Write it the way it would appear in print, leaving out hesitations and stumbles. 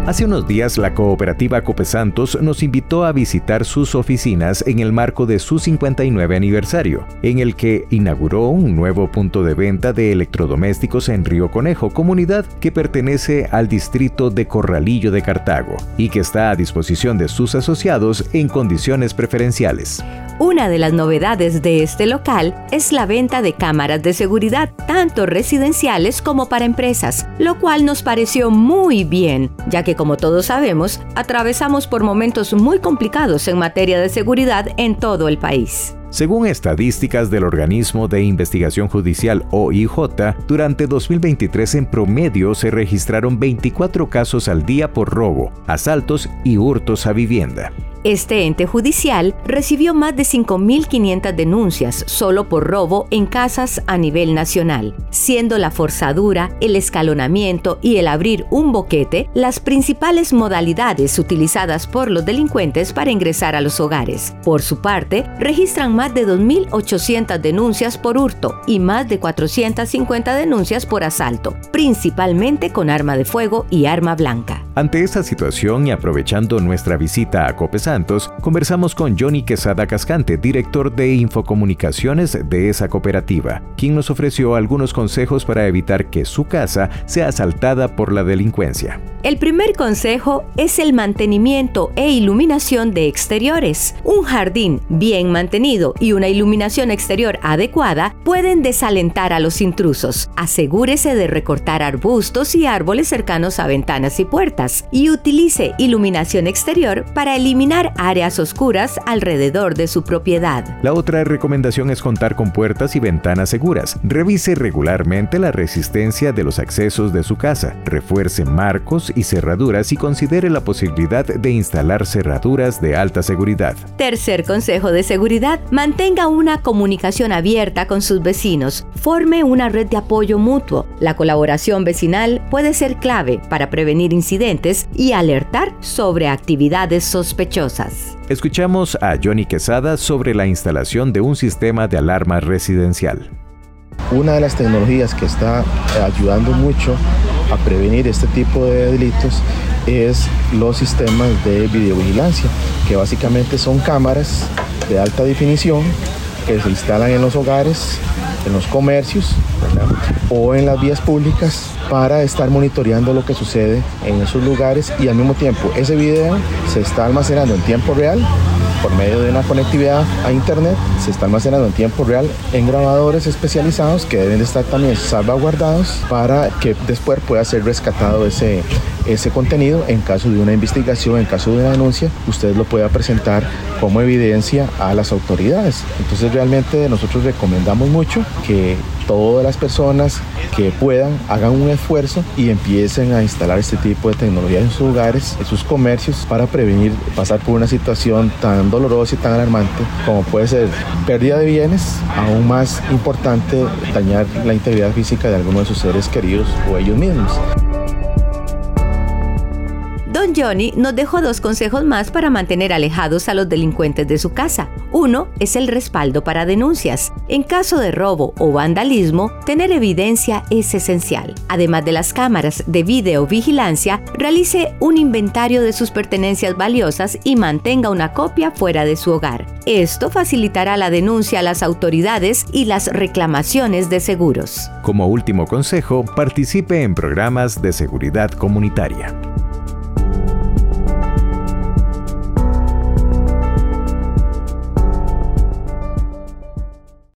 Hace unos días, la cooperativa Copesantos nos invitó a visitar sus oficinas en el marco de su 59 aniversario, en el que inauguró un nuevo punto de venta de electrodomésticos en Río Conejo, comunidad que pertenece al distrito de Corralillo de Cartago y que está a disposición de sus asociados en condiciones preferenciales. Una de las novedades de este local es la venta de cámaras de seguridad, tanto residenciales como para empresas, lo cual nos pareció muy bien, ya que como todos sabemos, atravesamos por momentos muy complicados en materia de seguridad en todo el país. Según estadísticas del Organismo de Investigación Judicial OIJ, durante 2023 en promedio se registraron 24 casos al día por robo, asaltos y hurtos a vivienda. Este ente judicial recibió más de 5.500 denuncias solo por robo en casas a nivel nacional, siendo la forzadura, el escalonamiento y el abrir un boquete las principales modalidades utilizadas por los delincuentes para ingresar a los hogares. Por su parte, registran más de 2.800 denuncias por hurto y más de 450 denuncias por asalto, principalmente con arma de fuego y arma blanca. Ante esta situación y aprovechando nuestra visita a Copesantos, conversamos con Johnny Quesada Cascante, director de Infocomunicaciones de esa cooperativa, quien nos ofreció algunos consejos para evitar que su casa sea asaltada por la delincuencia. El primer consejo es el mantenimiento e iluminación de exteriores. Un jardín bien mantenido y una iluminación exterior adecuada pueden desalentar a los intrusos. Asegúrese de recortar arbustos y árboles cercanos a ventanas y puertas y utilice iluminación exterior para eliminar áreas oscuras alrededor de su propiedad. La otra recomendación es contar con puertas y ventanas seguras. Revise regularmente la resistencia de los accesos de su casa. Refuerce marcos y cerraduras y considere la posibilidad de instalar cerraduras de alta seguridad. Tercer consejo de seguridad: mantenga una comunicación abierta con sus vecinos. Forme una red de apoyo mutuo. La colaboración vecinal puede ser clave para prevenir incidentes y alertar sobre actividades sospechosas. Escuchamos a Johnny Quesada sobre la instalación de un sistema de alarma residencial. Una de las tecnologías que está ayudando mucho a prevenir este tipo de delitos es los sistemas de videovigilancia, que básicamente son cámaras de alta definición que se instalan en los hogares, en los comercios, ¿verdad?, o en las vías públicas para estar monitoreando lo que sucede en esos lugares, y al mismo tiempo ese video se está almacenando en tiempo real por medio de una conectividad a internet, se está almacenando en tiempo real en grabadores especializados que deben de estar también salvaguardados para que después pueda ser rescatado ese contenido en caso de una investigación, en caso de una denuncia, usted lo pueda presentar como evidencia a las autoridades. Entonces realmente nosotros recomendamos mucho que todas las personas que puedan hagan un esfuerzo y empiecen a instalar este tipo de tecnología en sus hogares, en sus comercios, para prevenir pasar por una situación tan dolorosa y tan alarmante como puede ser pérdida de bienes, aún más importante, dañar la integridad física de alguno de sus seres queridos o ellos mismos. Don Johnny nos dejó 2 consejos más para mantener alejados a los delincuentes de su casa. Uno es el respaldo para denuncias. En caso de robo o vandalismo, tener evidencia es esencial. Además de las cámaras de videovigilancia, realice un inventario de sus pertenencias valiosas y mantenga una copia fuera de su hogar. Esto facilitará la denuncia a las autoridades y las reclamaciones de seguros. Como último consejo, participe en programas de seguridad comunitaria.